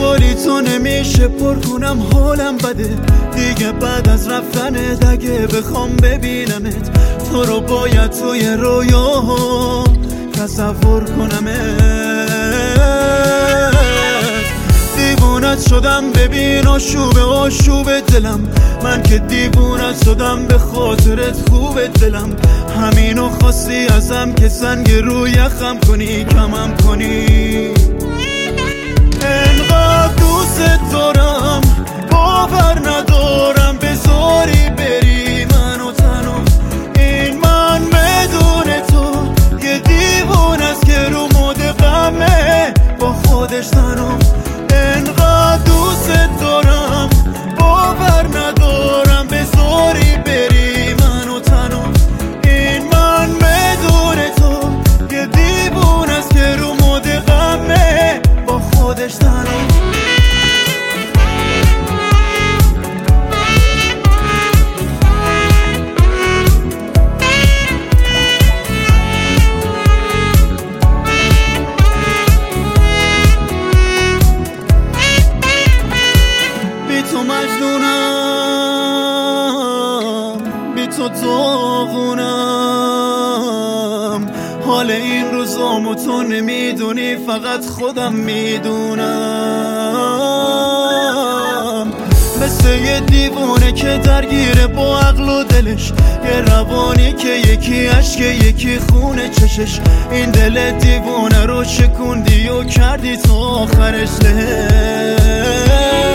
خیالی تو نمیشه پر کنم، حالم بده دیگه بعد از رفتنت. اگه بخوام ببینمت تو رو باید توی رویاها تصور کنمت. دیوونت شدم ببین آشوب دلم، من که دیوونت شدم به خاطرت خوب دلم. همینو خواستی ازم که سنگ روی یخم کنی، کمم کنی. انقدر دوست دارم باور ندارم بذاری بری منو تنها. این من بدون تو یه دیوونه است که رو مود غمه با خودش تنها. انقدر دوست دارم باور ندارم بذاری بری منو تنها. این من بدون تو یه دیوونه است که رو مود غمه با خودش تنها. تو مجنونم، بی تو داغونم. حال این روزامو تو نمیدونی، فقط خودم میدونم. مثل یه دیوونه که درگیره با عقل و دلش، یه روانی که یکی عشق یکی خونه چشش. این دل دیوونه رو شکوندی و کردی تا آخرش له.